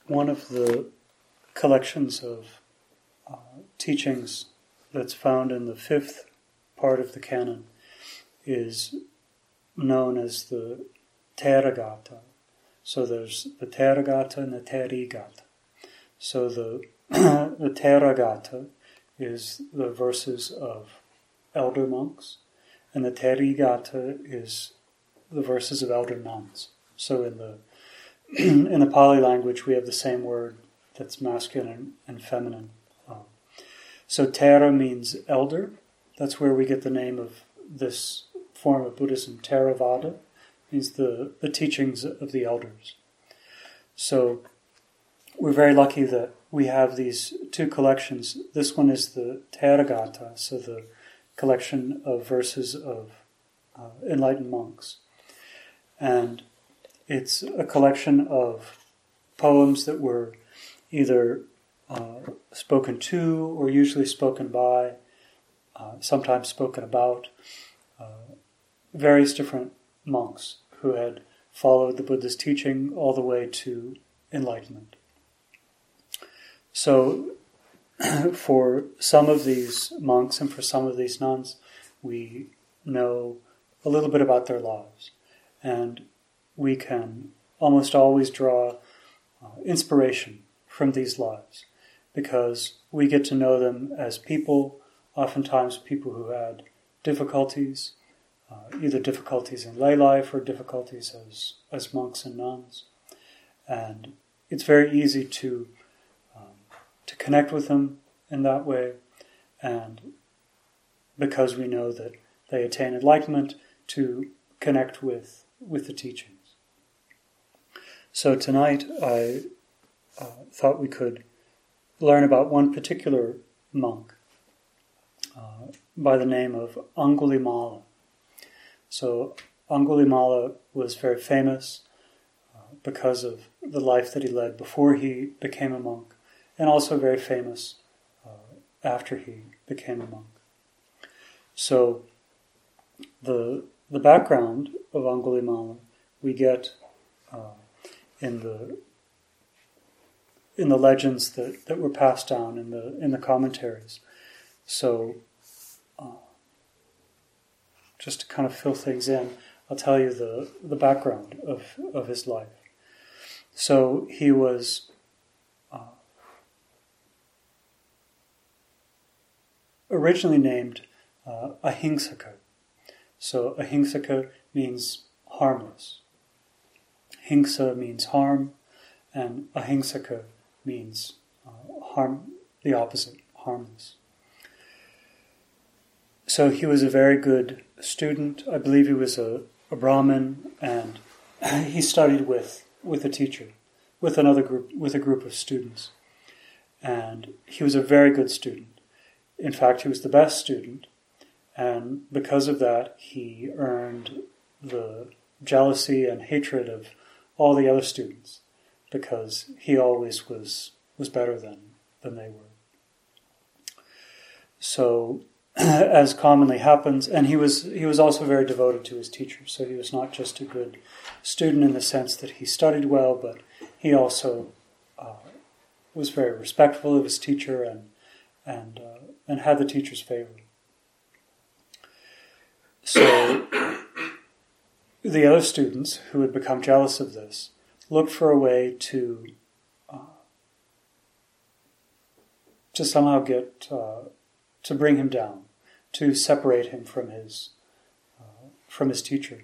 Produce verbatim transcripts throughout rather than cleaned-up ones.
one of the collections of uh, teachings that's found in the fifth part of the canon is known as the Theragatha. So there's the Theragatha and the Therigatha. So the the Theragatha is the verses of elder monks, and the Therigatha is the verses of elder nuns. So in the in the Pali language, we have the same word that's masculine and, and feminine. Uh, so Thera means elder. That's where we get the name of this form of Buddhism. Theravada means the, the teachings of the elders. So we're very lucky that we have these two collections. This one is the Theragatha, so the collection of verses of uh, enlightened monks. And it's a collection of poems that were either uh, spoken to or usually spoken by, uh, sometimes spoken about, uh, various different monks who had followed the Buddha's teaching all the way to enlightenment. So for some of these monks and for some of these nuns, we know a little bit about their lives. And we can almost always draw uh, inspiration from these lives because we get to know them as people, oftentimes people who had difficulties, uh, either difficulties in lay life or difficulties as, as monks and nuns. And it's very easy to um, to connect with them in that way, and because we know that they attain enlightenment, to connect with, with the teachings. So tonight I uh, thought we could learn about one particular monk uh, by the name of Angulimala. So Angulimala was very famous uh, because of the life that he led before he became a monk, and also very famous uh, after he became a monk. So the the background of Angulimala we get uh, in the in the legends that, that were passed down in the in the commentaries. So uh, just to kind of fill things in, I'll tell you the, the background of, of his life. So he was uh, originally named uh, Ahingsaka. So Ahingsaka means harmless. Hingsa means harm, and Ahingsaka means uh, harm, the opposite, harmless. So he was a very good student. I believe he was a, a Brahmin, and he studied with, with a teacher, with another group, with a group of students. And he was a very good student. In fact, he was the best student, and because of that, he earned the jealousy and hatred of all the other students, because he always was was better than, than they were. So, as commonly happens, and he was he was also very devoted to his teacher, so he was not just a good student in the sense that he studied well, but he also uh, was very respectful of his teacher and and uh, and had the teacher's favor. So the other students who had become jealous of this looked for a way to uh, to somehow get uh, to bring him down, to separate him from his uh, from his teacher.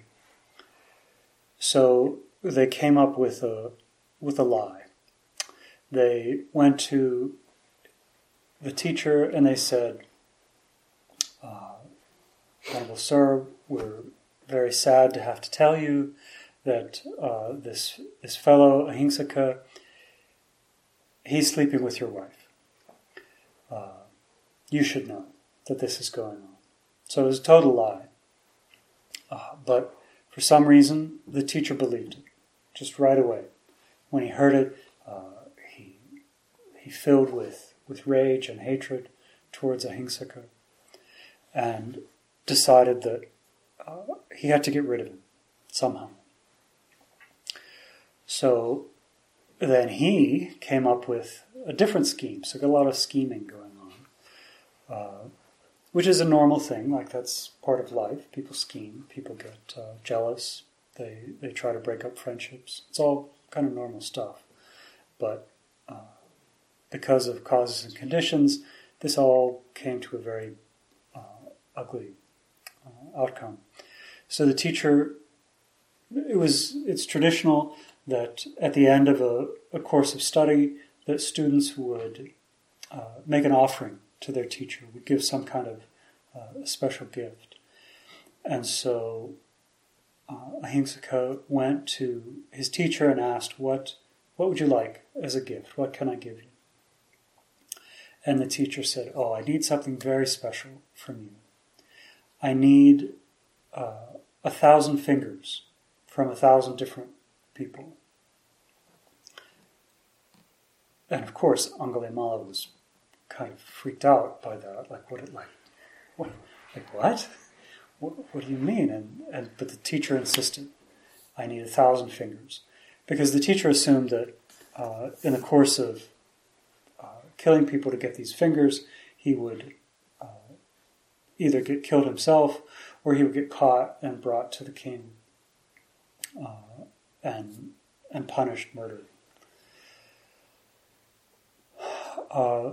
So they came up with a with a lie. They went to the teacher and they said, uh, "Honorable Sir, we're very sad to have to tell you that uh, this this fellow Ahingsaka, he's sleeping with your wife. Uh, you should know that this is going on." So it was a total lie. Uh, but for some reason, the teacher believed it, just right away. When he heard it, uh, he he filled with, with rage and hatred towards Ahingsaka, and decided that uh, he had to get rid of him somehow. So then he came up with a different scheme. So got a lot of scheming going on, uh, which is a normal thing. Like that's part of life. People scheme. People get uh, jealous. They they try to break up friendships. It's all kind of normal stuff. But uh, because of causes and conditions, this all came to a very uh, ugly uh, outcome. So the teacher, it was it's traditional that at the end of a, a course of study, that students would uh, make an offering to their teacher, would give some kind of uh, special gift. And so uh, Ahimsaka went to his teacher and asked, what, what would you like as a gift? What can I give you? And the teacher said, oh, I need something very special from you. I need uh, a thousand fingers from a thousand different people. And of course, Angulimala was kind of freaked out by that. Like, what? Like, what? Like what? What, what do you mean? And, and but the teacher insisted, I need a thousand fingers, because the teacher assumed that uh, in the course of uh, killing people to get these fingers, he would uh, either get killed himself or he would get caught and brought to the king uh, and and punished, murdered. Uh,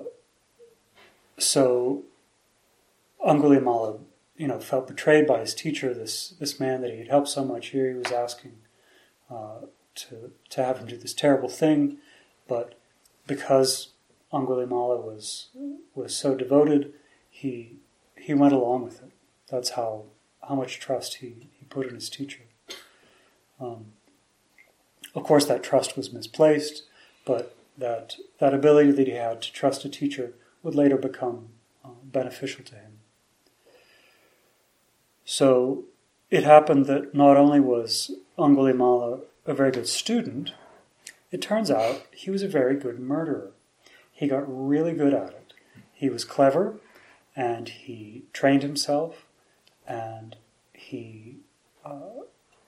so Angulimala, you know, felt betrayed by his teacher, this this man that he had helped so much. Here he was asking uh, to to have him do this terrible thing, but because Angulimala was was so devoted, he he went along with it. That's how how much trust he, he put in his teacher. Um, of course, that trust was misplaced, but that that ability that he had to trust a teacher would later become uh, beneficial to him. So it happened that not only was Angulimala a very good student, it turns out he was a very good murderer. He got really good at it. He was clever, and he trained himself, and he uh,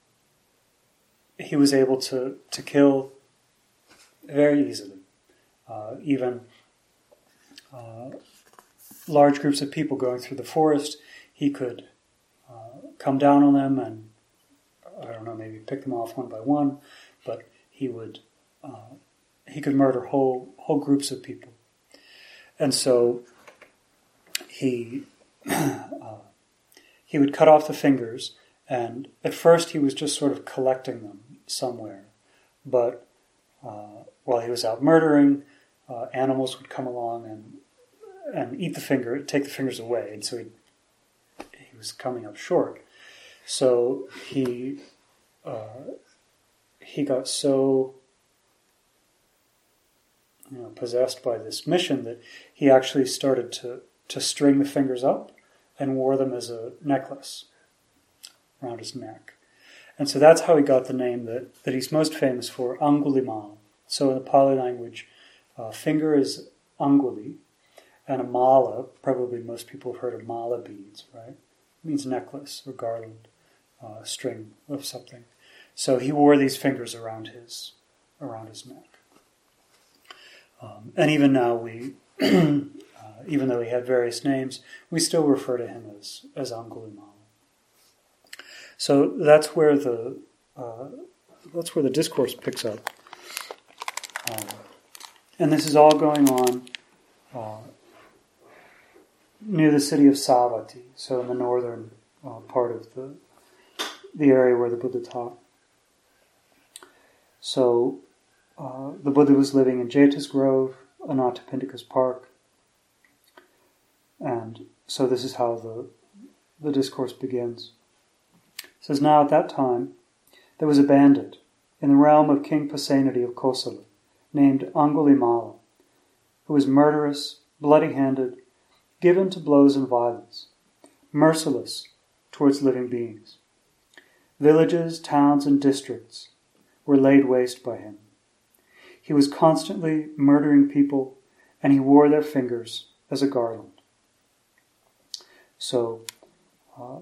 he was able to, to kill very easily. Uh, even uh, large groups of people going through the forest, he could uh, come down on them and, I don't know, maybe pick them off one by one, but he would uh, he could murder whole whole groups of people. And so he uh, he would cut off the fingers, and at first he was just sort of collecting them somewhere, but uh, while he was out murdering, uh, animals would come along and and eat the finger, take the fingers away, and so he he was coming up short. So he uh, he got so you know possessed by this mission that he actually started to to string the fingers up and wore them as a necklace around his neck. And so that's how he got the name that, that he's most famous for, Angulimal. So in the Pali language, uh, finger is Anguli, and a mala, probably most people have heard of mala beads, right? It means necklace or garland, uh, string of something. So he wore these fingers around his around his neck. Um, and even now, we, uh, even though he had various names, we still refer to him as, as Angulimal. So that's where the uh, that's where the discourse picks up, um, and this is all going on uh, near the city of Savatthi, so in the northern uh, part of the the area where the Buddha taught. So uh, the Buddha was living in Jeta's Grove, Anathapindika's park, and so this is how the the discourse begins. It says, now at that time, there was a bandit in the realm of King Pasenadi of Kosala, named Angulimala, who was murderous, bloody-handed, given to blows and violence, merciless towards living beings. Villages, towns, and districts were laid waste by him. He was constantly murdering people, and he wore their fingers as a garland. So, uh,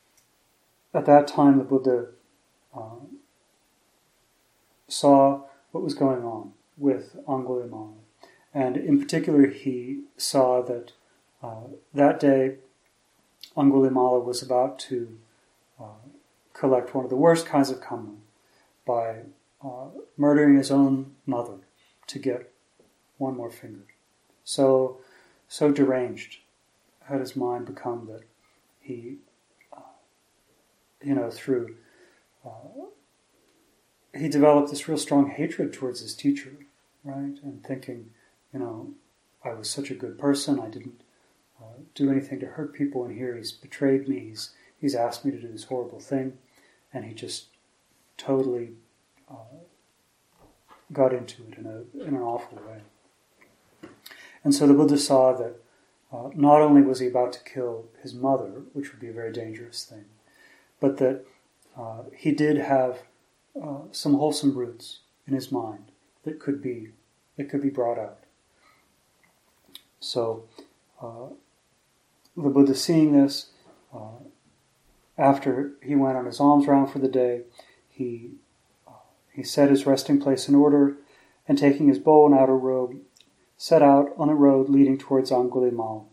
at that time, the Buddha uh, saw what was going on with Angulimala. And in particular, he saw that uh, that day Angulimala was about to uh, collect one of the worst kinds of karma by uh, murdering his own mother to get one more finger. So, so deranged had his mind become that he, uh, you know, through, uh, he developed this real strong hatred towards his teacher, right? And thinking, you know, I was such a good person, I didn't uh, do anything to hurt people, and here he's betrayed me, he's, he's asked me to do this horrible thing, and he just totally uh, got into it in, a, in an awful way. And so the Buddha saw that uh, not only was he about to kill his mother, which would be a very dangerous thing, but that uh, he did have uh, some wholesome roots in his mind that could be that could be brought out. So uh, the Buddha, seeing this, uh, after he went on his alms round for the day, he uh, he set his resting place in order, and taking his bow and outer robe, set out on the road leading towards Angulimala.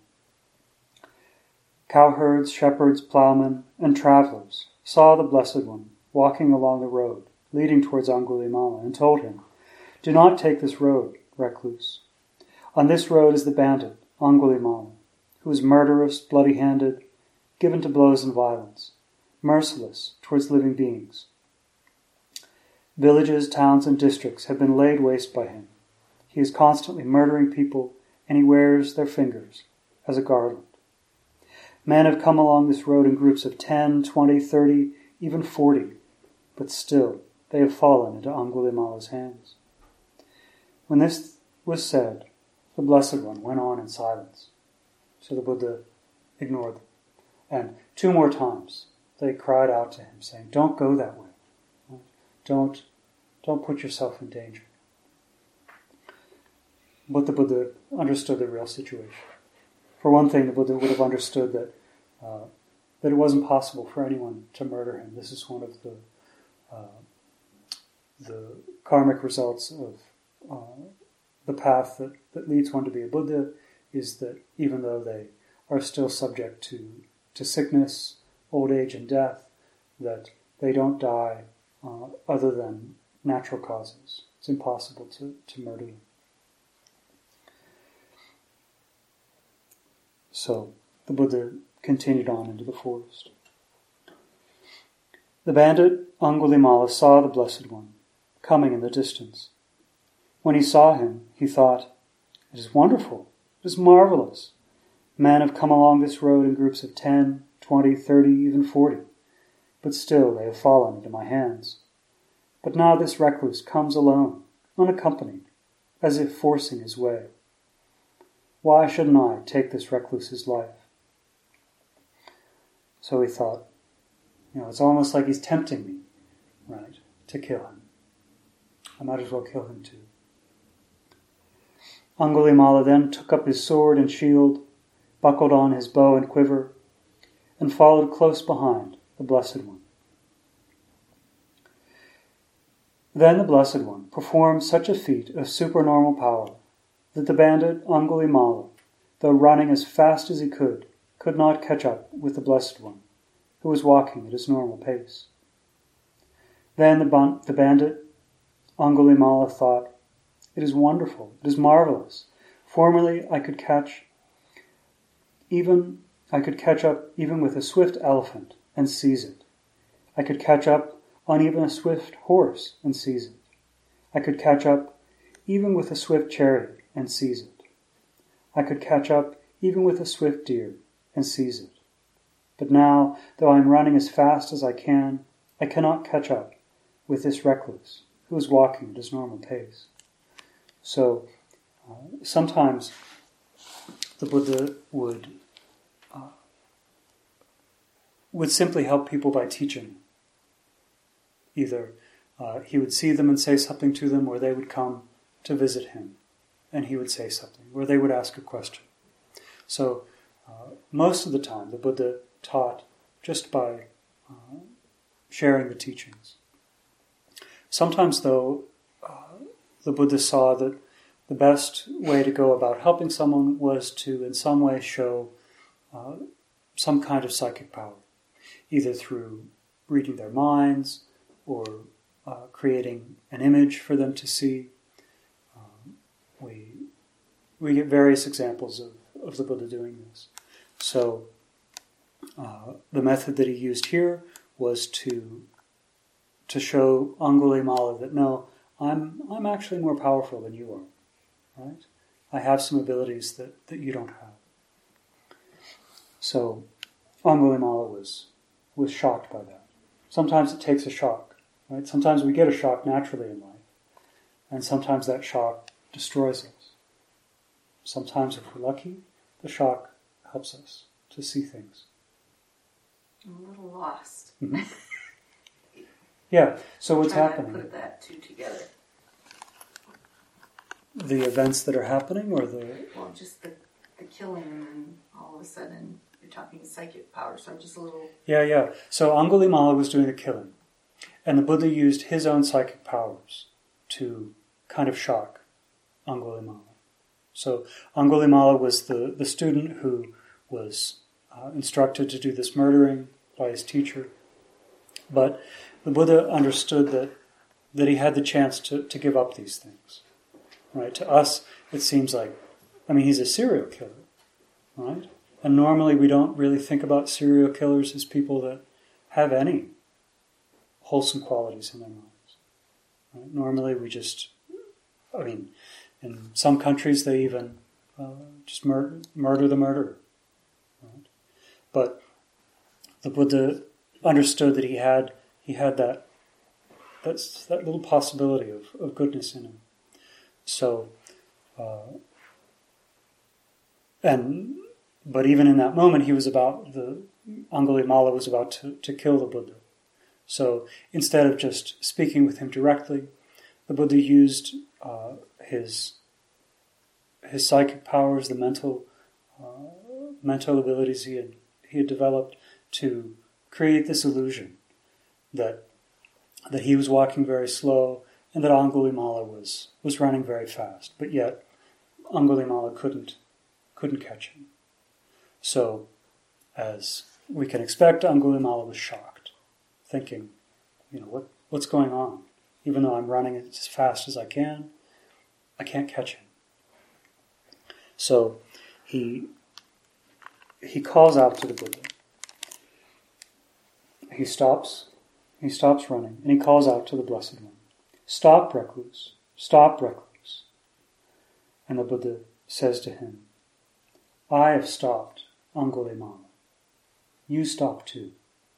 Cowherds, shepherds, ploughmen, and travelers saw the Blessed One walking along the road leading towards Angulimala, and told him, "Do not take this road, recluse. On this road is the bandit, Angulimala, who is murderous, bloody-handed, given to blows and violence, merciless towards living beings. Villages, towns, and districts have been laid waste by him. He is constantly murdering people, and he wears their fingers as a garland. Men have come along this road in groups of ten, twenty, thirty, even forty, but still they have fallen into Angulimala's hands." When this was said, the Blessed One went on in silence. So the Buddha ignored them. And two more times they cried out to him, saying, "Don't go that way. Don't, don't put yourself in danger." But the Buddha understood the real situation. For one thing, the Buddha would have understood that uh, that it wasn't possible for anyone to murder him. This is one of the uh, the karmic results of uh, the path that, that leads one to be a Buddha, is that even though they are still subject to, to sickness, old age, and death, that they don't die uh, other than natural causes. It's impossible to, to murder them. So the Buddha continued on into the forest. The bandit Angulimala saw the Blessed One coming in the distance. When he saw him, he thought, "It is wonderful, it is marvelous. Men have come along this road in groups of ten, twenty, thirty, even forty, but still they have fallen into my hands. But now this recluse comes alone, unaccompanied, as if forcing his way. Why shouldn't I take this recluse's life?" So he thought, you know, it's almost like he's tempting me, right, to kill him. I might as well kill him too. Angulimala then took up his sword and shield, buckled on his bow and quiver, and followed close behind the Blessed One. Then the Blessed One performed such a feat of supernormal power that the bandit Angulimala, though running as fast as he could, could not catch up with the Blessed One, who was walking at his normal pace. Then the, ban- the bandit Angulimala thought, "It is wonderful, it is marvelous. Formerly I could catch even I could catch up even with a swift elephant and seize it. I could catch up on even a swift horse and seize it. I could catch up even with a swift chariot and seize it. I could catch up even with a swift deer and seize it. But now, though I am running as fast as I can, I cannot catch up with this recluse who is walking at his normal pace." So uh, sometimes the Buddha would uh, would simply help people by teaching. Either uh, he would see them and say something to them, or they would come to visit him and he would say something, or they would ask a question. So uh, most of the time the Buddha taught just by uh, sharing the teachings. Sometimes, though, uh, the Buddha saw that the best way to go about helping someone was to in some way show uh, some kind of psychic power, either through reading their minds or uh, creating an image for them to see. Um, we we get various examples of, of the Buddha doing this. So uh, the method that he used here was to to show Angulimala that no, I'm I'm actually more powerful than you are, right? I have some abilities that, that you don't have. So Angulimala was was shocked by that. Sometimes it takes a shock, right? Sometimes we get a shock naturally in life, and sometimes that shock destroys us. Sometimes, if we're lucky, the shock helps us to see things. I'm a little lost. Mm-hmm. Yeah, so what's Trying happening? To put that two together. The events that are happening, or the... Well, just the, the killing, and then all of a sudden you're talking psychic power, so I'm just a little... Yeah, yeah. So Angulimala was doing the killing, and the Buddha used his own psychic powers to kind of shock Angulimala. So Angulimala was the, the student who was uh, instructed to do this murdering by his teacher. But the Buddha understood that, that he had the chance to, to give up these things. Right? To us, it seems like, I mean, he's a serial killer, right? And normally we don't really think about serial killers as people that have any wholesome qualities in their minds. Right? Normally we just, I mean, in some countries they even uh, just murder, murder the murderer. Right? But the Buddha understood that he had he had that that's that little possibility of, of goodness in him. So, uh, and but even in that moment, he was about the Angulimala was about to, to kill the Buddha. So instead of just speaking with him directly, the Buddha used uh, his his psychic powers, the mental uh, mental abilities he had he had developed to create this illusion that that he was walking very slow and that Angulimala was was running very fast, but yet Angulimala couldn't couldn't catch him. So, as we can expect, Angulimala was shocked, thinking, you know, what what's going on? Even though I'm running as fast as I can, I can't catch him. So he he calls out to the Buddha. He stops, he stops running, and he calls out to the Blessed One. Stop, recluse, stop, recluse. And the Buddha says to him, I have stopped, Angulimala. You stop too.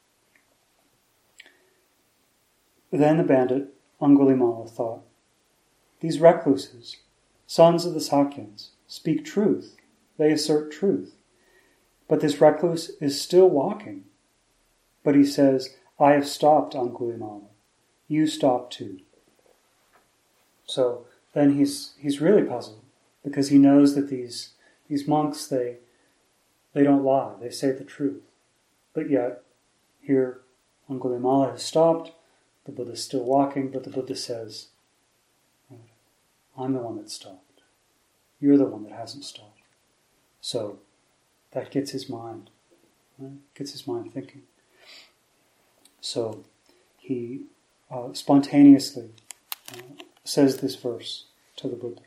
Then the bandit, Angulimala, thought, these recluses, sons of the Sakyans, speak truth. They assert truth. But this recluse is still walking. But he says, I have stopped, Angulimala. You stop too. So then he's he's really puzzled, because he knows that these these monks, they they don't lie, they say the truth. But yet, here Angulimala has stopped, the Buddha is still walking, but the Buddha says, I'm the one that stopped. You're the one that hasn't stopped. So that gets his mind, right? Gets his mind thinking. So he uh, spontaneously uh, says this verse to the Buddha.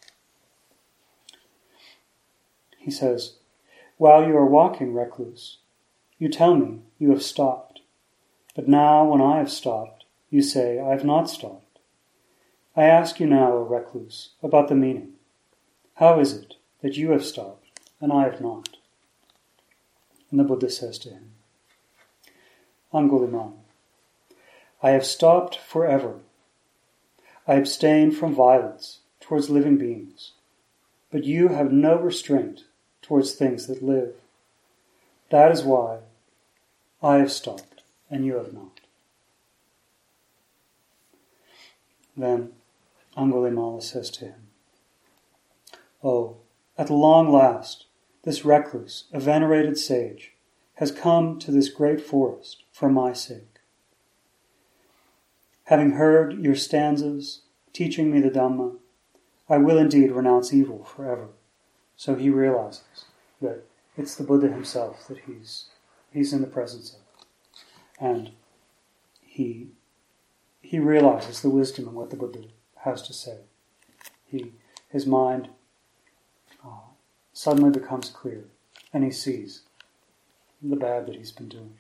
He says, while you are walking, recluse, you tell me you have stopped. But now when I have stopped, you say I have not stopped. I ask you now, O recluse, about the meaning. How is it that you have stopped and I have not? And the Buddha says to him, Angulimala, I have stopped forever. I abstain from violence towards living beings, but you have no restraint towards things that live. That is why I have stopped and you have not. Then Angulimala says to him, Oh, at long last, this recluse, a venerated sage, has come to this great forest for my sake. Having heard your stanzas, teaching me the Dhamma, I will indeed renounce evil forever. So he realizes that it's the Buddha himself that he's he's in the presence of. And he he realizes the wisdom in what the Buddha has to say. He his mind uh, suddenly becomes clear, and he sees the bad that he's been doing.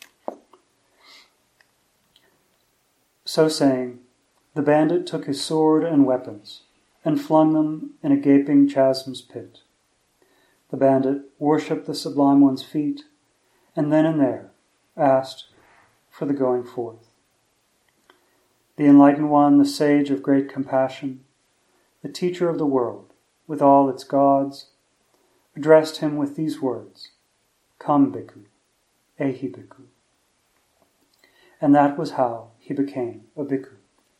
So saying, the bandit took his sword and weapons and flung them in a gaping chasm's pit. The bandit worshipped the Sublime One's feet, and then and there asked for the going forth. The Enlightened One, the sage of great compassion, the teacher of the world, with all its gods, addressed him with these words, Come, Bhikkhu, Ehi Bhikkhu. And that was how he became a Bhikkhu.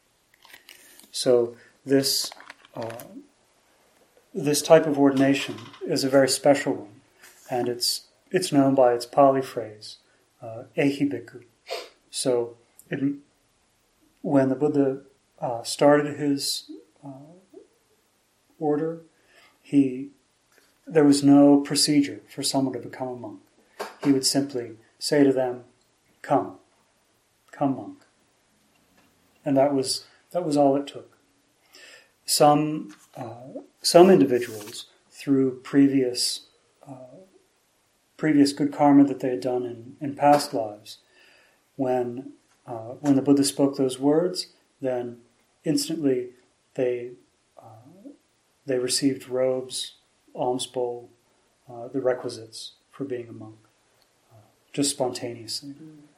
So this uh, this type of ordination is a very special one, and it's it's known by its Pali phrase, uh, Ehi Bhikkhu. So it, when the Buddha uh, started his uh, order, he there was no procedure for someone to become a monk. He would simply say to them, "Come, come, monk," and that was that was all it took. Some uh, some individuals, through previous uh, previous good karma that they had done in, in past lives, when uh, when the Buddha spoke those words, then instantly they uh, they received robes, alms bowl, uh, the requisites for being a monk, uh, just spontaneously.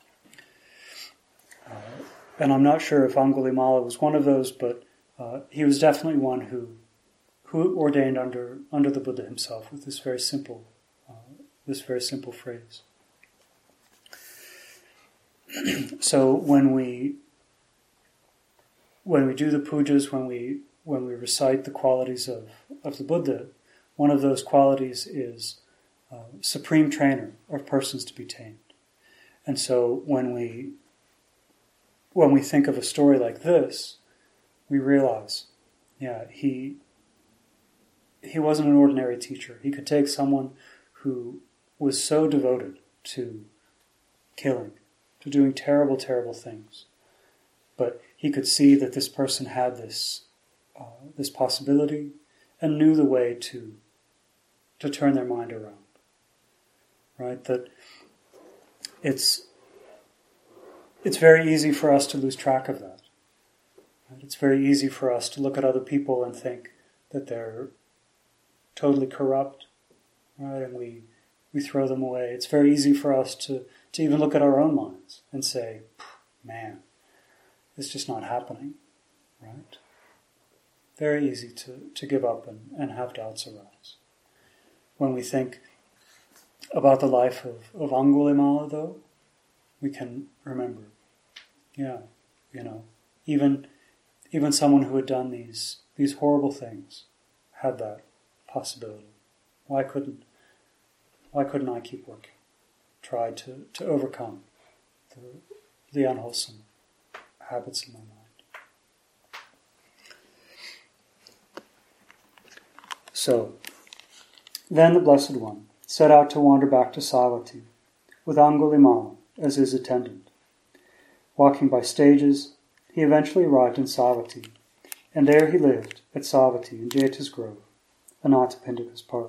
Uh, and I'm not sure if Angulimala was one of those, but uh, he was definitely one who who ordained under under the Buddha himself with this very simple uh, this very simple phrase. So when we when we do the pujas, when we when we recite the qualities of, of the Buddha, one of those qualities is uh, supreme trainer of persons to be tamed. And so when we when we think of a story like this, we realize, yeah, he he wasn't an ordinary teacher. He could take someone who was so devoted to killing, to doing terrible, terrible things, but he could see that this person had this uh, this possibility and knew the way to to turn their mind around. Right? That it's it's very easy for us to lose track of that. Right? It's very easy for us to look at other people and think that they're totally corrupt, right? And we we throw them away. It's very easy for us to, to even look at our own minds and say, man, it's just not happening, right? Very easy to, to give up and, and have doubts arise. When we think about the life of, of Angulimala, though, we can remember, yeah, you know, even even someone who had done these these horrible things had that possibility. Why couldn't why couldn't I keep working? Try to, to overcome the the unwholesome habits in my mind. So, then the Blessed One set out to wander back to Savatthi, with Angulimala as his attendant. Walking by stages, he eventually arrived in Savatthi, and there he lived at Savatthi in Jeta's Grove, Anathapindika's park.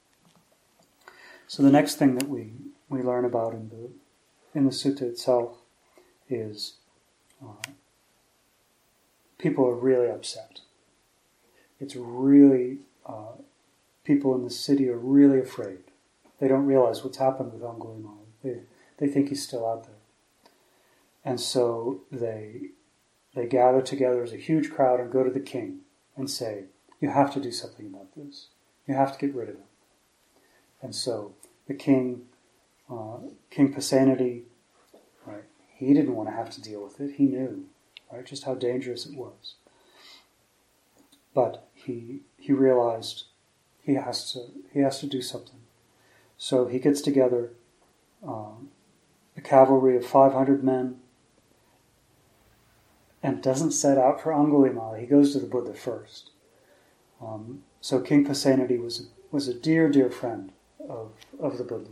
So the next thing that we, we learn about in the in the sutta itself is uh, people are really upset. It's really uh, people in the city are really afraid. They don't realize what's happened with Angulimala. They they think he's still out there. And so they they gather together as a huge crowd and go to the king and say, you have to do something about this. You have to get rid of him. And so the king, uh, King Pasenadi, right, he didn't want to have to deal with it. He knew, right, just how dangerous it was. But he he realized he has to he has to do something. So he gets together um, a cavalry of five hundred men, and doesn't set out for Angulimala. He goes to the Buddha first. Um, so King Pasenadi was was a dear, dear friend of of the Buddha,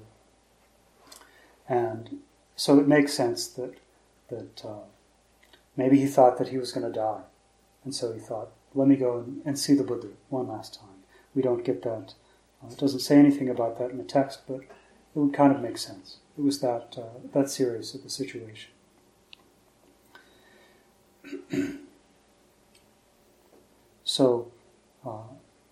and so it makes sense that that uh, maybe he thought that he was going to die, and so he thought, let me go and, and see the Buddha one last time. We don't get that. Uh, it doesn't say anything about that in the text, but it would kind of make sense. It was that uh, that serious of the situation. So, uh,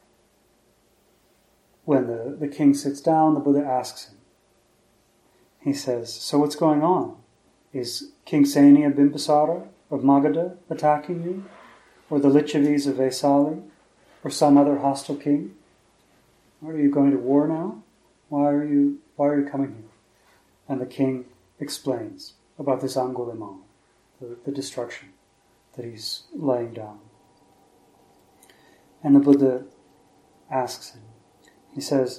when the, the king sits down, the Buddha asks him. He says, so what's going on? Is King Saini of Bimbisara, of Magadha, attacking you? Or the Lichavis of Vesali? Or some other hostile king? Are you going to war now? Why are you, why are you coming here? And the king explains about this Angulimala, the, the destruction that he's laying down. And the Buddha asks him, he says,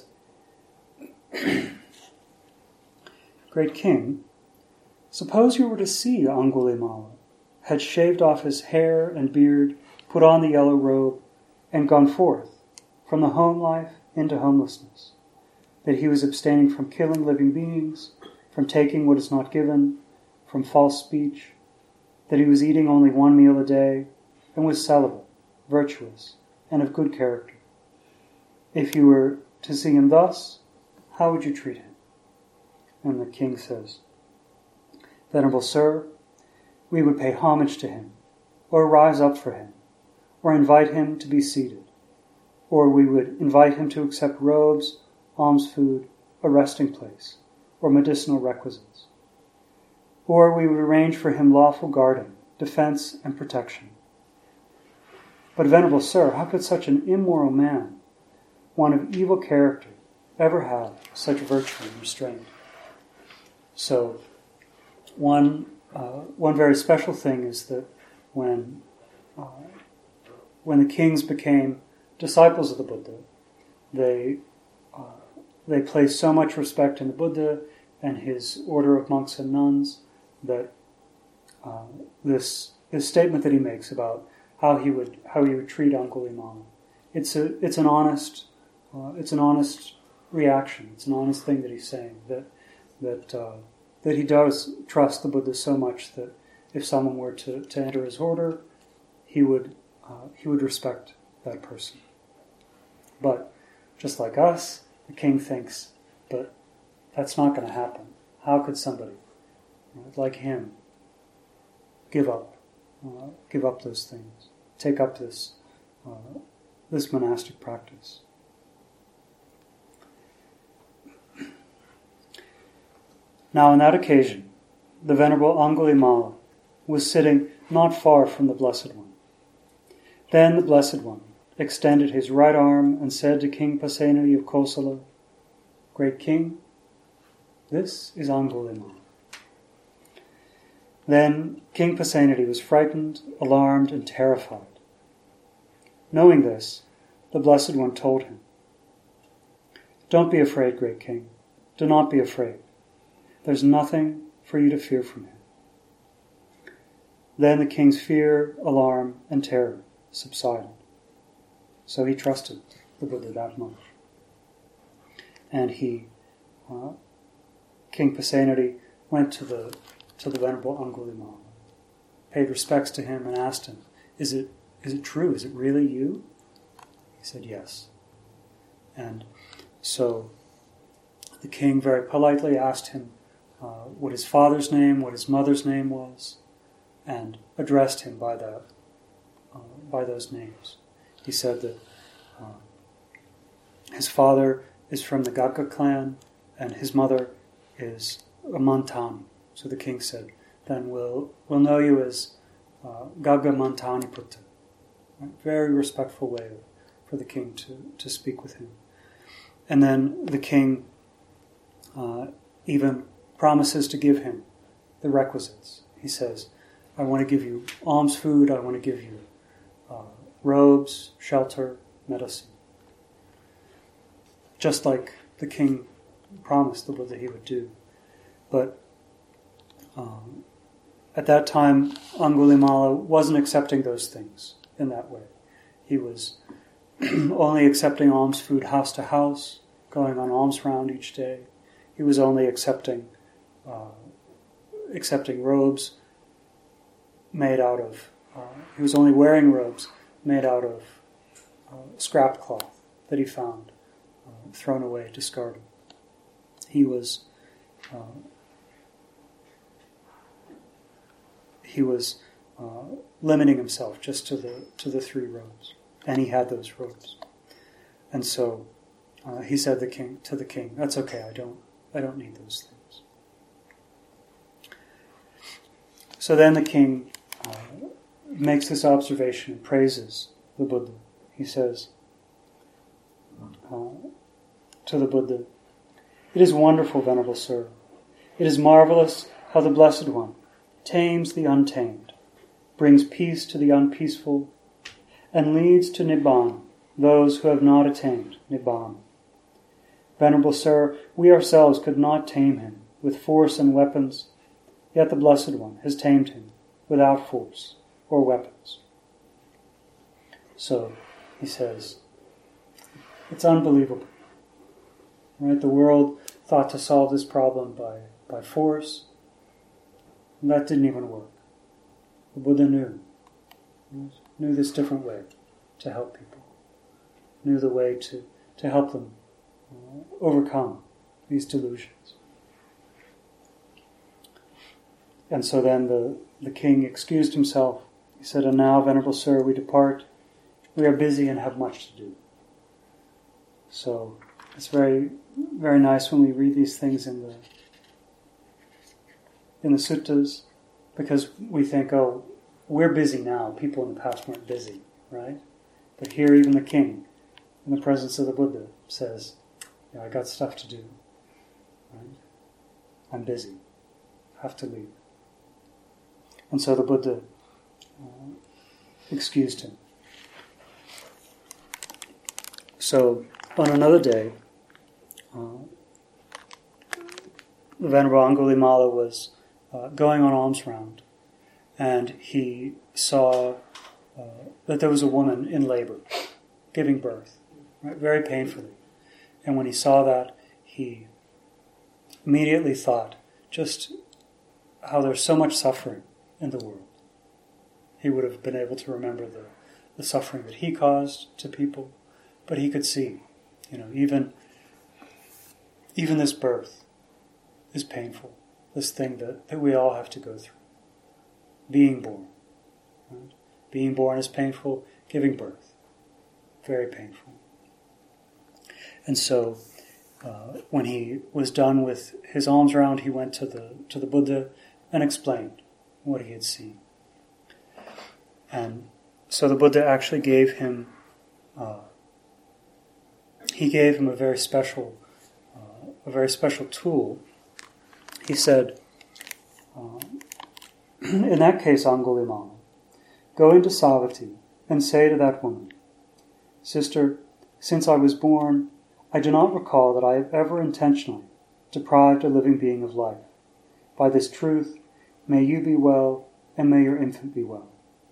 Great king, suppose you were to see Angulimala, had shaved off his hair and beard, put on the yellow robe, and gone forth from the home life into homelessness, that he was abstaining from killing living beings, from taking what is not given, from false speech, that he was eating only one meal a day, and was celibate, virtuous, and of good character. If you were to see him thus, how would you treat him? And the king says, Venerable sir, we would pay homage to him, or rise up for him, or invite him to be seated, or we would invite him to accept robes, alms food, a resting place, or medicinal requisites. Or we would arrange for him lawful guarding, defense, and protection. But, Venerable Sir, how could such an immoral man, one of evil character, ever have such virtue and restraint? So, one uh, one very special thing is that when uh, when the kings became disciples of the Buddha, they uh, they placed so much respect in the Buddha and his order of monks and nuns that uh, this this statement that he makes about how he would how he would treat Angulimala, it's a it's an honest uh, it's an honest reaction. It's an honest thing that he's saying, that that uh, that he does trust the Buddha so much that if someone were to, to enter his order, he would uh, he would respect that person. But just like us, the king thinks, but that's not going to happen. How could somebody like him give up, uh, give up those things, take up this uh, this monastic practice? Now, on that occasion, the Venerable Angulimala was sitting not far from the Blessed One. Then the Blessed One extended his right arm and said to King Pasenadi of Kosala, Great King, this is Angulimala. Then King Pasenadi was frightened, alarmed, and terrified. Knowing this, the Blessed One told him, Don't be afraid, Great King. Do not be afraid. There's nothing for you to fear from him. Then the king's fear, alarm, and terror subsided. So he trusted the Buddha that much. And he, uh, King Pasenadi, went to the to the Venerable Angulimala, paid respects to him, and asked him, "Is it is it true? Is it really you?" He said, "Yes." And so the king very politely asked him uh, what his father's name, what his mother's name was, and addressed him by that uh, by those names. He said that uh, his father is from the Gagga clan, and his mother is a Mantani. So the king said, "Then we'll we'll know you as uh, Gagga Mantani Putta." Right? Very respectful way of, for the king to, to speak with him. And then the king uh, even promises to give him the requisites. He says, "I want to give you alms food. I want to give you uh, robes, shelter, medicine." Just like the king promised the Buddha he would do. But um, at that time, Angulimala wasn't accepting those things in that way. He was only accepting alms food house to house, going on alms round each day. He was only accepting uh, accepting robes made out of, uh, he was only wearing robes made out of uh, scrap cloth that he found, uh, thrown away, discarded. He was uh, he was uh, limiting himself just to the to the three robes, and he had those robes. And so uh, he said the king to the king, "That's okay. I don't I don't need those things." So then the king uh, makes this observation and praises the Buddha. He says uh, to the Buddha, "It is wonderful, Venerable Sir. It is marvelous how the Blessed One tames the untamed, brings peace to the unpeaceful, and leads to Nibbana those who have not attained Nibbana. Venerable Sir, we ourselves could not tame him with force and weapons, yet the Blessed One has tamed him without force or weapons." So, he says, it's unbelievable. Right? The world thought to solve this problem by, by force, and that didn't even work. The Buddha knew, knew this different way to help people, knew the way to, to help them uh, overcome these delusions. And so then the, the king excused himself. He said, "And now, Venerable Sir, we depart. We are busy and have much to do." So it's very, very nice when we read these things in the in the suttas, because we think, oh, we're busy now. People in the past weren't busy, right? But here, even the king, in the presence of the Buddha, says, "Yeah, I got stuff to do. Right? I'm busy. Have to leave." And so the Buddha uh, excused him. So on another day, uh, the Venerable Angulimala was uh, going on alms round, and he saw uh, that there was a woman in labor, giving birth, right, very painfully. And when he saw that, he immediately thought just how there's so much suffering in the world. He would have been able to remember the, the suffering that he caused to people, but he could see, you know, even even this birth is painful. This thing that, that we all have to go through. Being born. Right? Being born is painful. Giving birth, very painful. And so, uh, when he was done with his alms round, he went to the to the Buddha and explained what he had seen. And so the Buddha actually gave him, uh, he gave him a very special, uh, a very special tool. He said, uh, in that case, Angulimala, go into Savatthi and say to that woman, "Sister, since I was born, I do not recall that I have ever intentionally deprived a living being of life. By this truth, may you be well, and may your infant be well."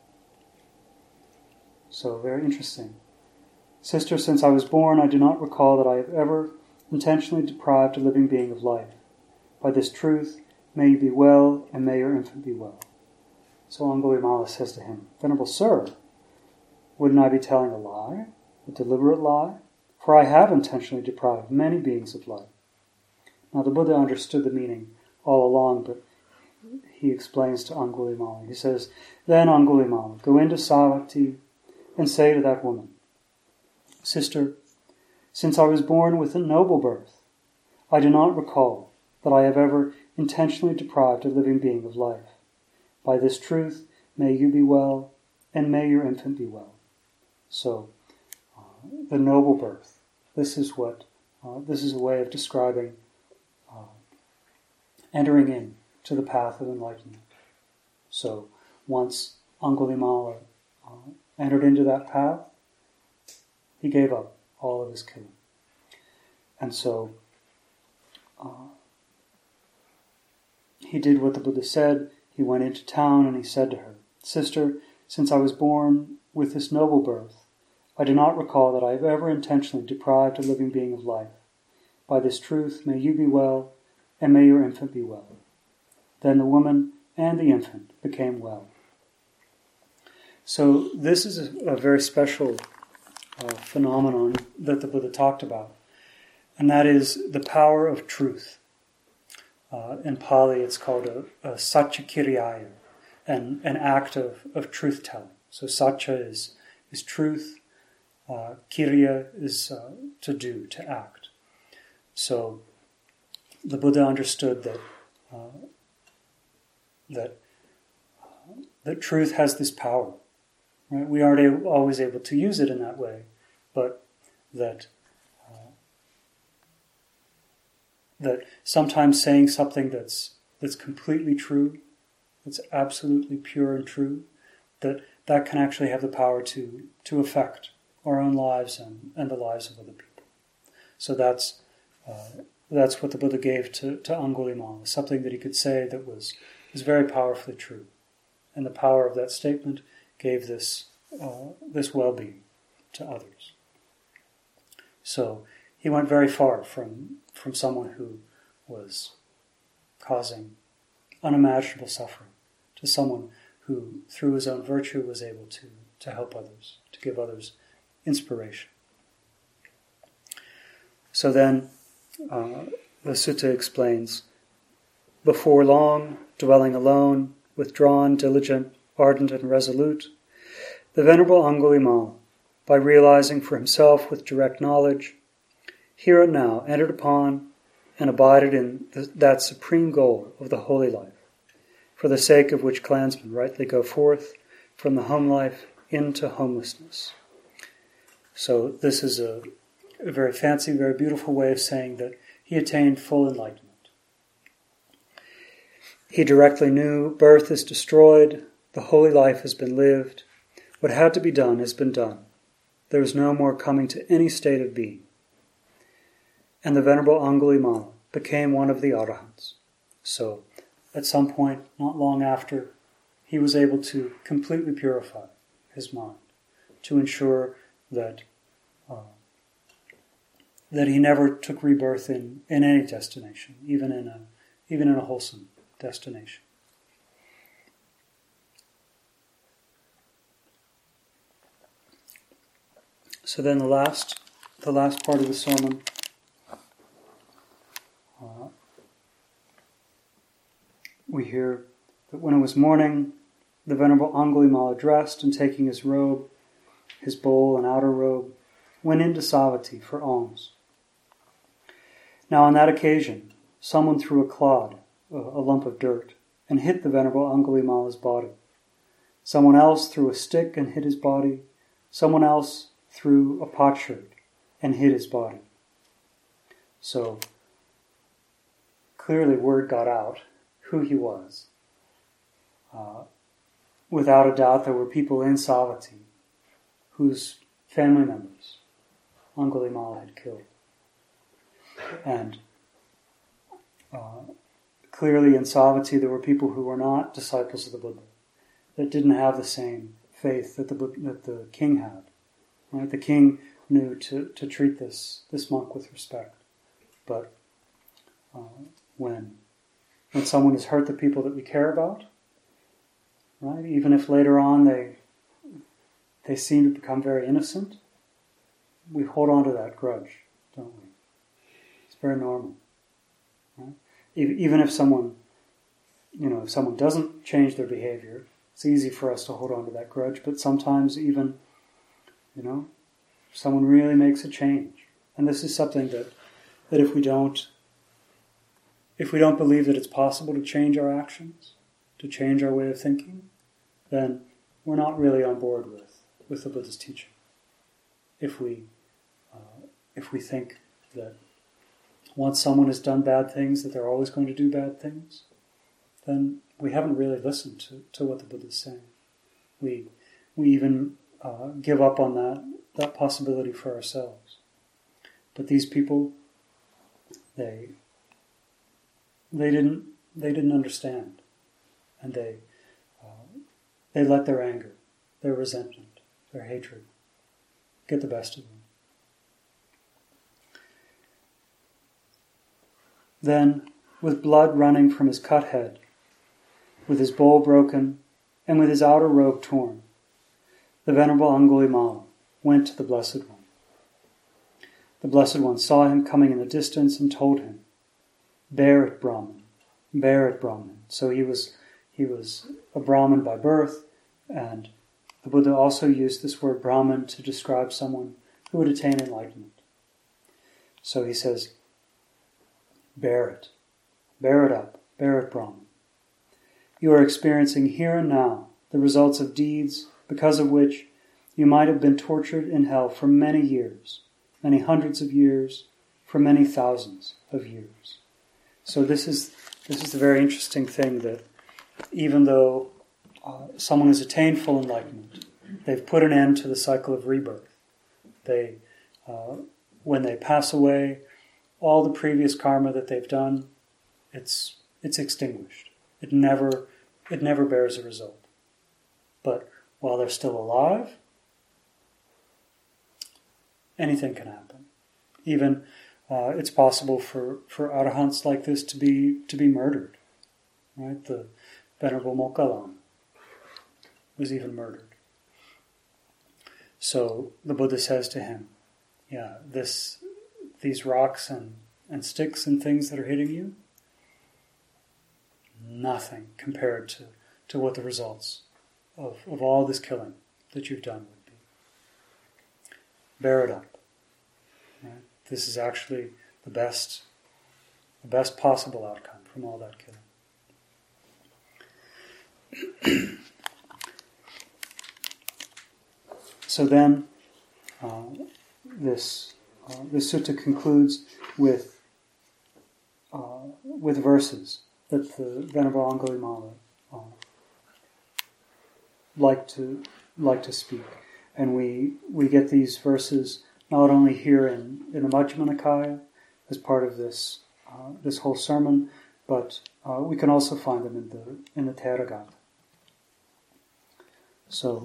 So, very interesting. "Sister, since I was born, I do not recall that I have ever intentionally deprived a living being of life. By this truth, may you be well, and may your infant be well." So Angulimala says to him, "Venerable Sir, wouldn't I be telling a lie, a deliberate lie? For I have intentionally deprived many beings of life." Now the Buddha understood the meaning all along, but he explains to Angulimala. He says, "Then Angulimala, go into Savatthi and say to that woman, 'Sister, since I was born with a noble birth, I do not recall that I have ever intentionally deprived a living being of life. By this truth, may you be well, and may your infant be well.'" So, uh, the noble birth. This is what. Uh, this is a way of describing uh, entering in to the path of enlightenment. So, once Angulimala uh, entered into that path, he gave up all of his killing. And so, uh, he did what the Buddha said. He went into town and he said to her, "Sister, since I was born with this noble birth, I do not recall that I have ever intentionally deprived a living being of life. By this truth, may you be well, and may your infant be well." Then the woman and the infant became well. So this is a, a very special uh, phenomenon that the Buddha talked about, and that is the power of truth. Uh, in Pali, it's called a, a satchakiriyaya, an, an act of, of truth-telling. So satcha is, is truth, uh, kiriya is uh, to do, to act. So the Buddha understood that uh, that uh, that truth has this power. Right? We aren't able, always able to use it in that way, but that uh, that sometimes saying something that's that's completely true, that's absolutely pure and true, that that can actually have the power to to affect our own lives and, and the lives of other people. So that's uh, that's what the Buddha gave to, to Angulimala, something that he could say that was, was very powerfully true. And the power of that statement gave this uh, this well-being to others. So he went very far from, from someone who was causing unimaginable suffering to someone who, through his own virtue, was able to, to help others, to give others inspiration. So then, uh, the sutta explains, before long, dwelling alone, withdrawn, diligent, ardent, and resolute, the Venerable Angulimala, by realizing for himself with direct knowledge, here and now entered upon and abided in the, that supreme goal of the holy life, for the sake of which clansmen rightly go forth from the home life into homelessness. So this is a, a very fancy, very beautiful way of saying that he attained full enlightenment. He directly knew birth is destroyed, the holy life has been lived, what had to be done has been done. There is no more coming to any state of being. And the Venerable Angulimala became one of the Arahants. So, at some point, not long after, he was able to completely purify his mind, to ensure that uh, that he never took rebirth in, in any destination, even in a even in a wholesome destination. So then the last the last part of the sermon uh, we hear that when it was morning, the Venerable Angulimala dressed and taking his robe, his bowl and outer robe, went into Savatthi for alms. Now on that occasion, someone threw a clod, a lump of dirt, and hit the Venerable Angulimala's body. Someone else threw a stick and hit his body. Someone else threw a potsherd and hit his body. So, clearly word got out who he was. Uh, without a doubt, there were people in Savatthi whose family members Angulimala had killed. And uh, clearly in Savatthi there were people who were not disciples of the Buddha, that didn't have the same faith that the that the king had. Right? The king knew to, to treat this, this monk with respect. But uh, when when someone has hurt the people that we care about, right, even if later on they they seem to become very innocent, we hold on to that grudge, don't we? It's very normal. Right? Even if someone, you know, if someone doesn't change their behavior, it's easy for us to hold on to that grudge. But sometimes even, you know, someone really makes a change, and this is something that that if we don't, if we don't believe that it's possible to change our actions, to change our way of thinking, then we're not really on board with, with the Buddha's teaching. If we uh, if we think that once someone has done bad things, that they're always going to do bad things, then we haven't really listened to, to what the Buddha is saying. We we even uh, give up on that that possibility for ourselves. But these people, they they didn't they didn't understand, and they uh, they let their anger, their resentment, their hatred get the best of them. Then, with blood running from his cut head, with his bowl broken, and with his outer robe torn, the Venerable Angulimala went to the Blessed One. The Blessed One saw him coming in the distance and told him, "Bear it, Brahman, bear it, Brahman." So he was he was a Brahmin by birth, and the Buddha also used this word Brahman to describe someone who would attain enlightenment. So he says, "Bear it, bear it up, bear it, Brahman. You are experiencing here and now the results of deeds because of which you might have been tortured in hell for many years, many hundreds of years, for many thousands of years." So this is this is the very interesting thing, that even though uh, someone has attained full enlightenment, they've put an end to the cycle of rebirth. They, uh, when they pass away, all the previous karma that they've done, it's it's extinguished. It never it never bears a result. But while they're still alive, anything can happen. Even uh, it's possible for, for arahants like this to be to be murdered. Right? The Venerable Mokkallana was even murdered. So the Buddha says to him, "Yeah, this these rocks and, and sticks and things that are hitting you, nothing compared to, to what the results of, of all this killing that you've done would be. Bear it up. Right? This is actually the best, the best possible outcome from all that killing." So then, uh, this uh, this sutta concludes with uh, with verses that the Venerable Angulimala uh, like to like to speak, and we we get these verses not only here in, in the Majjhima Nikaya as part of this uh, this whole sermon, but uh, we can also find them in the in the Theragatha. So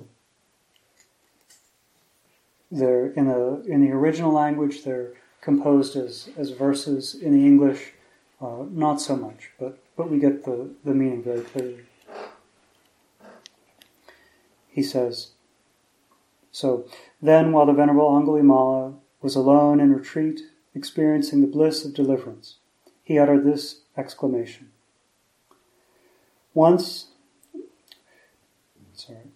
they're in the in the original language, they're composed as, as verses. In the English, uh, not so much, but, but we get the, the meaning very clearly. He says, so then while the Venerable Angulimala was alone in retreat, experiencing the bliss of deliverance, he uttered this exclamation. Once, sorry,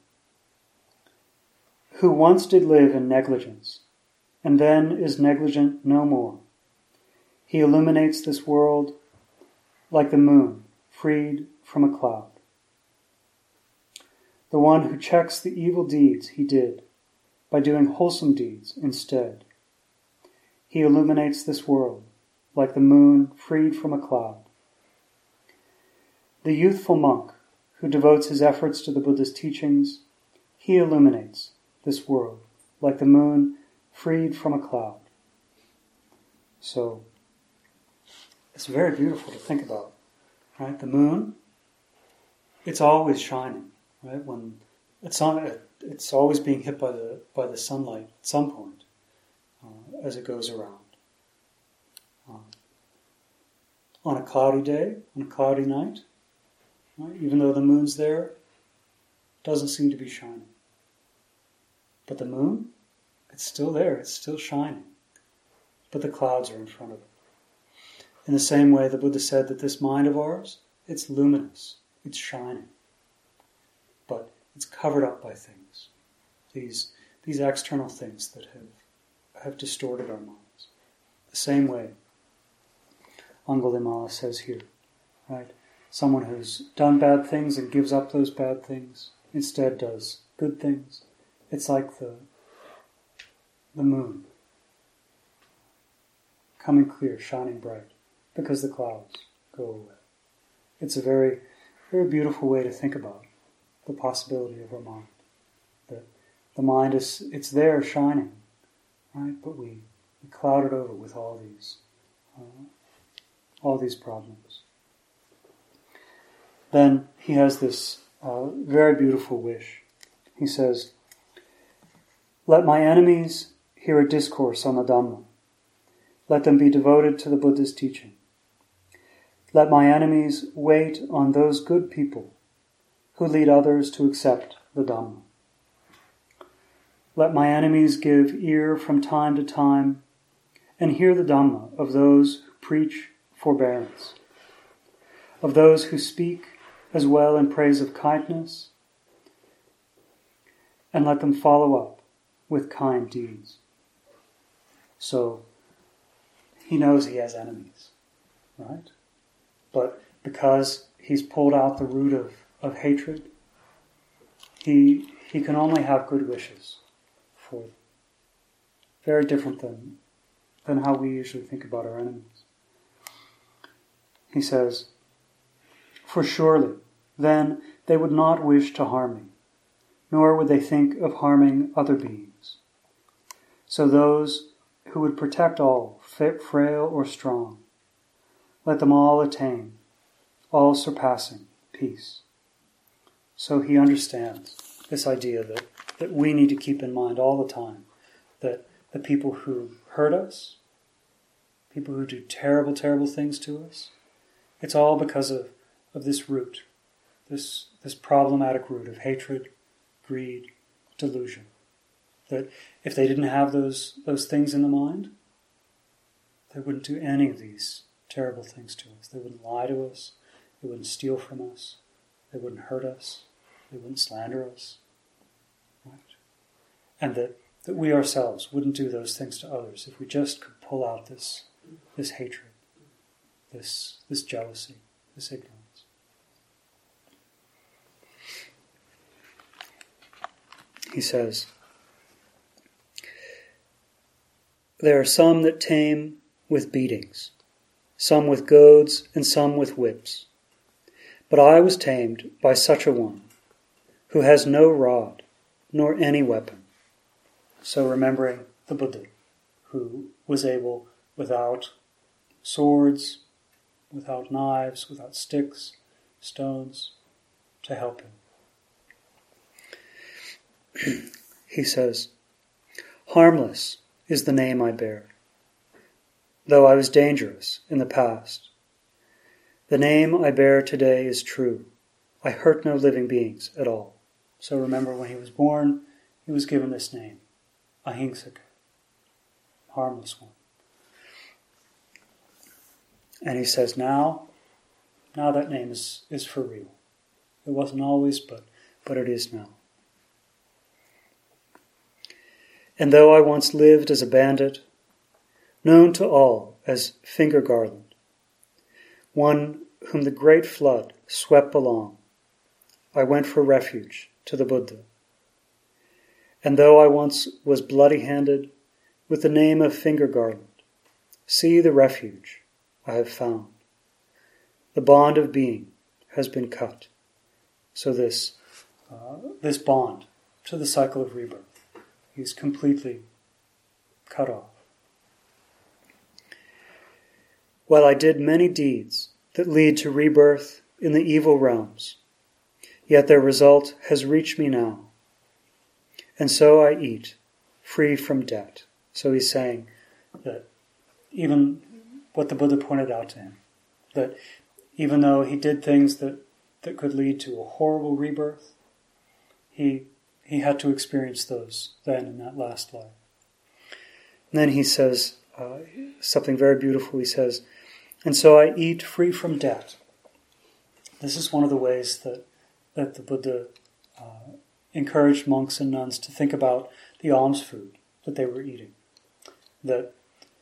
who once did live in negligence, and then is negligent no more. He illuminates this world like the moon, freed from a cloud. The one who checks the evil deeds he did by doing wholesome deeds instead. He illuminates this world like the moon, freed from a cloud. The youthful monk who devotes his efforts to the Buddha's teachings, he illuminates this world like the moon, freed from a cloud. So, it's very beautiful to think about, right? The moon, it's always shining, right? When it's on, it's always being hit by the by the sunlight at some point uh, as it goes around. Uh, on a cloudy day, on a cloudy night, right? Even though the moon's there, it doesn't seem to be shining. But the moon, it's still there, it's still shining. But the clouds are in front of it. In the same way, the Buddha said that this mind of ours, it's luminous, it's shining. But it's covered up by things. These these external things that have, have distorted our minds. The same way, Angulimala says here, right? Someone who's done bad things and gives up those bad things, instead does good things. It's like the the moon, coming clear, shining bright, because the clouds go away. It's a very, very beautiful way to think about the possibility of our mind. That the mind is, it's there shining, right? But we, we cloud it over with all these, uh, all these problems. then he has this uh, very beautiful wish. He says, "Let my enemies hear a discourse on the Dhamma. Let them be devoted to the Buddha's teaching. Let my enemies wait on those good people who lead others to accept the Dhamma. Let my enemies give ear from time to time and hear the Dhamma of those who preach forbearance, of those who speak as well in praise of kindness, and let them follow up with kind deeds." So he knows he has enemies, right? But because he's pulled out the root of, of hatred, he he can only have good wishes for them. Very different than, than how we usually think about our enemies. He says, "For surely, then, they would not wish to harm me, nor would they think of harming other beings. So those who would protect all, frail or strong, let them all attain all-surpassing peace." So he understands this idea that, that we need to keep in mind all the time, that the people who hurt us, people who do terrible, terrible things to us, it's all because of, of this root, this, this problematic root of hatred, greed, delusion. That if they didn't have those, those things in the mind, they wouldn't do any of these terrible things to us. They wouldn't lie to us. They wouldn't steal from us. They wouldn't hurt us. They wouldn't slander us. Right? And that, that we ourselves wouldn't do those things to others if we just could pull out this, this hatred, this, this jealousy, this ignorance. He says, "There are some that tame with beatings, some with goads, and some with whips. But I was tamed by such a one, who has no rod, nor any weapon." So remembering the Buddha, who was able, without swords, without knives, without sticks, stones, to help him. He says, "Harmless is the name I bear, though I was dangerous in the past. The name I bear today is true. I hurt no living beings at all." So remember, when he was born, he was given this name, Ahimsaka, harmless one. And he says, now, now that name is, is for real. It wasn't always, but, but it is now. "And though I once lived as a bandit, known to all as Finger Garland, one whom the great flood swept along, I went for refuge to the Buddha. And though I once was bloody-handed with the name of Finger Garland, see the refuge I have found. The bond of being has been cut." So this, uh, this bond to the cycle of rebirth, he's completely cut off. "While I did many deeds that lead to rebirth in the evil realms, yet their result has reached me now. And so I eat, free from debt." So he's saying that even what the Buddha pointed out to him, that even though he did things that, that could lead to a horrible rebirth, he he had to experience those then in that last life. And then he says uh, something very beautiful. He says, "And so I eat free from debt." This is one of the ways that, that the Buddha uh, encouraged monks and nuns to think about the alms food that they were eating. That,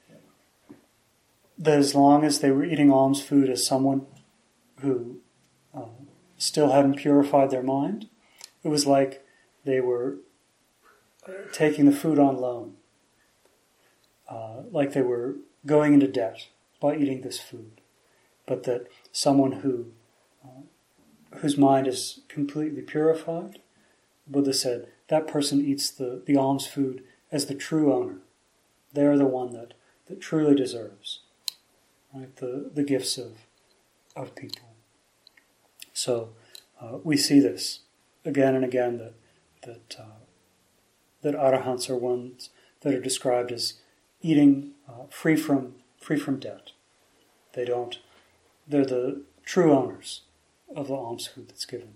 that as long as they were eating alms food as someone who uh, still hadn't purified their mind, it was like they were taking the food on loan. Uh, like they were going into debt by eating this food. But that someone who uh, whose mind is completely purified, Buddha said, that person eats the, the alms food as the true owner. They're the one that, that truly deserves, right, the, the gifts of, of people. So uh, we see this again and again, that that uh, that arahants are ones that are described as eating uh, free from free from debt. They don't. They're the true owners of the alms food that's given.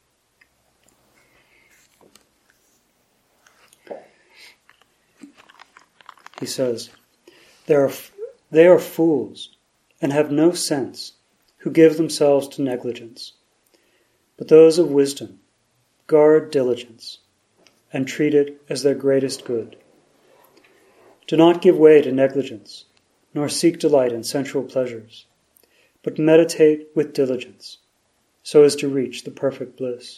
He says, "They are they are fools and have no sense who give themselves to negligence, but those of wisdom guard diligence and treat it as their greatest good. Do not give way to negligence, nor seek delight in sensual pleasures, but meditate with diligence, so as to reach the perfect bliss.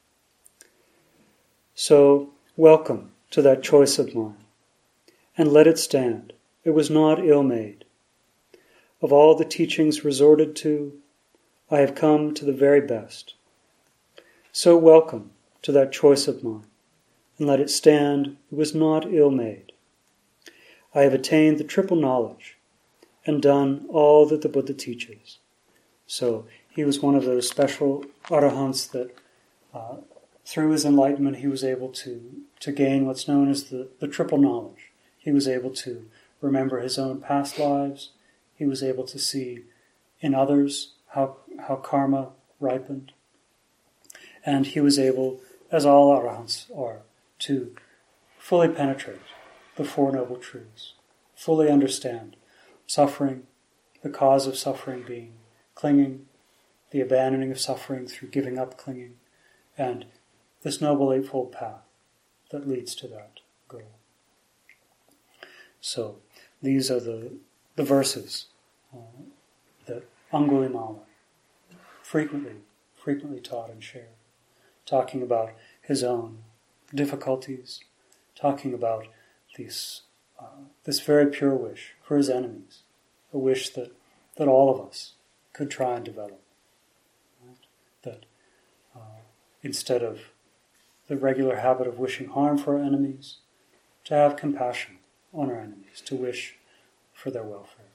So, welcome to that choice of mine, and let it stand. It was not ill-made. Of all the teachings resorted to, I have come to the very best. So welcome to that choice of mine, and let it stand. It was not ill-made. I have attained the triple knowledge, and done all that the Buddha teaches." So he was one of those special arahants that uh, through his enlightenment he was able to, to gain what's known as the, the triple knowledge. He was able to remember his own past lives. He was able to see in others how how karma ripened. And he was able, as all arahants are, to fully penetrate the Four Noble Truths, fully understand suffering, the cause of suffering being clinging, the abandoning of suffering through giving up clinging, and this Noble Eightfold Path that leads to that goal. So these are the, the verses uh, that Angulimala frequently, frequently taught and shared, talking about his own difficulties, talking about these, uh, this very pure wish for his enemies, a wish that, that all of us could try and develop. Right? That uh, instead of the regular habit of wishing harm for our enemies, to have compassion on our enemies, to wish for their welfare.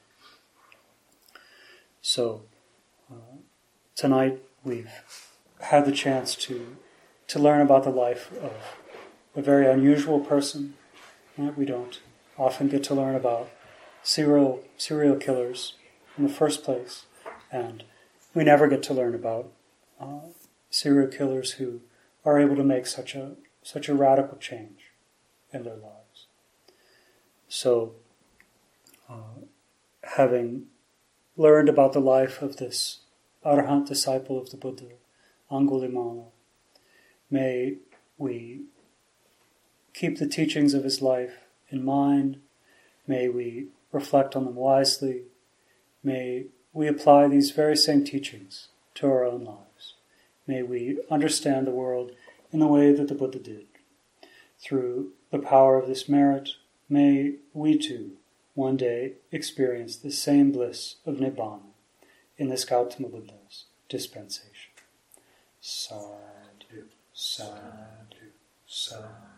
So uh, tonight we've had the chance to to learn about the life of a very unusual person. Right? We don't often get to learn about serial serial killers in the first place, and we never get to learn about uh, serial killers who are able to make such a such a radical change in their lives. So, uh, having learned about the life of this Arahant disciple of the Buddha, Angulimala, may we keep the teachings of his life in mind. May we reflect on them wisely. May we apply these very same teachings to our own lives. May we understand the world in the way that the Buddha did. Through the power of this merit, may we too one day experience the same bliss of Nibbana in this Gautama Buddha's dispensation. Sadhu, sadhu, sadhu.